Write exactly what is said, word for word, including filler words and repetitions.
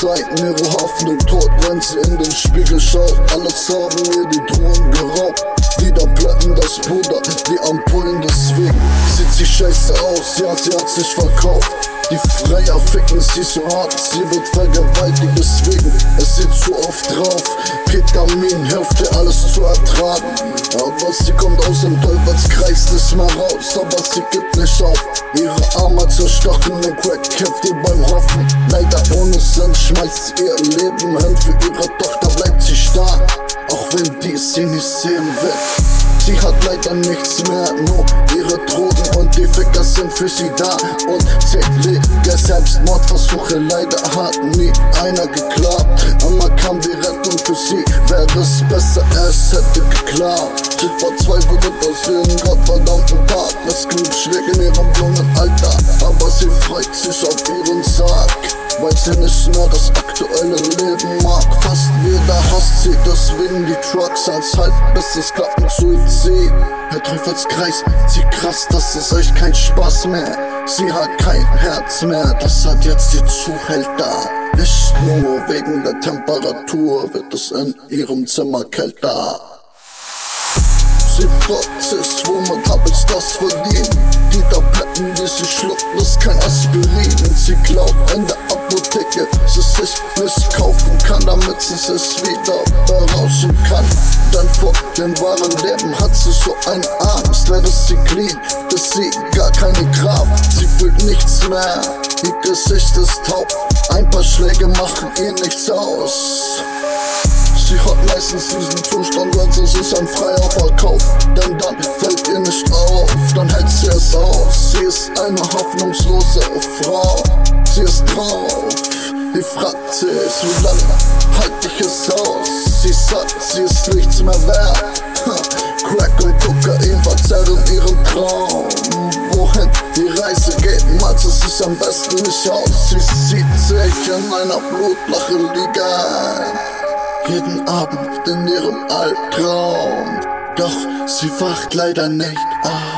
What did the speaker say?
Zeiten ihre Hoffnung tot, wenn sie in den Spiegel schaut. Alles haben ihr die Drohnen geraubt. Liederplatten, das Puder, die Ampullen, deswegen sieht sie scheiße aus, ja, sie hat sich verkauft. Die Freier ficken sie so hart, sie wird vergewaltigt, deswegen es sieht zu oft drauf. Ketamin hilft ihr alles zu ertragen, aber sie kommt aus dem Teufelskreis nicht mehr raus. Aber sie gibt nicht auf, ihre Arme zerstochen, den Crack kämpft ihr beim Hoffen. Leider ohne Sinn schmeißt sie ihr Leben hin, für ihre Tochter bleibt sie stark, auch wenn die sie nicht sehen will. Sie hat leider nichts mehr, nur ihre Drogen und die Ficker sind für sie da. Und zählige Selbstmordversuche, leider hat nie einer geklappt. Aber kam die Rettung für sie, wäre es besser, es hätte geklappt. Sie verzweifelt und aus ihren gottverdammten Tag. Es klingt schräg in ihrem jungen Alter, aber sie freut sich auf ihren Sarg, weil sie nicht mehr das aktuelle Leben mag. Fast jeder hasst sie, deswegen die Trucks als Halt, bis es klappt mit Suizid. Der Teufelskreis, sie krass, das ist echt kein Spaß mehr. Sie hat kein Herz mehr, das hat jetzt die Zuhälter. Nicht nur wegen der Temperatur wird es in ihrem Zimmer kälter. Sie fragt sich, womit hab ich das verdient? Die Tabletten, die sie schluckt, ist kein Aspirin. Sie glaubt in der Apotheke, sie sich nicht kaufen kann, damit sie sich wieder berauschen kann. Denn vor dem wahren Leben hat sie so eine Angst, wäre sie clean, ist sie gar keine Kraft. Sie fühlt nichts mehr, ihr Gesicht ist taub, ein paar Schläge machen ihr nichts aus. Sie hat meistens diesen Zustand, wenn sie sich an Freier verkauft. Denn dann fällt ihr nicht auf, dann hält sie es aus. Sie ist eine hoffnungslose Frau, sie ist drauf. Die fragt sich, wie lange halt ich es aus? Sie sagt, sie ist nichts mehr wert. Crack und Kokain verzerren ihren Traum. Wohin die Reise geht, malt sie sich am besten nicht aus. Sie sieht sich in einer Blutlache liegen, jeden Abend in ihrem Albtraum, doch sie wacht leider nicht auf.